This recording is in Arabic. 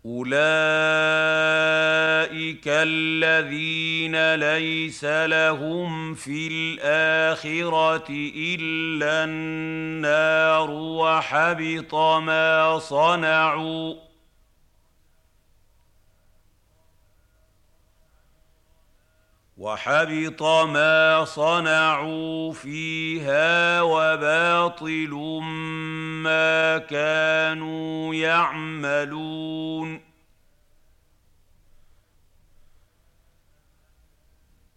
أولئك الذين ليس لهم في الآخرة إلا النار وحبط ما صنعوا فيها وباطل ما كانوا يعملون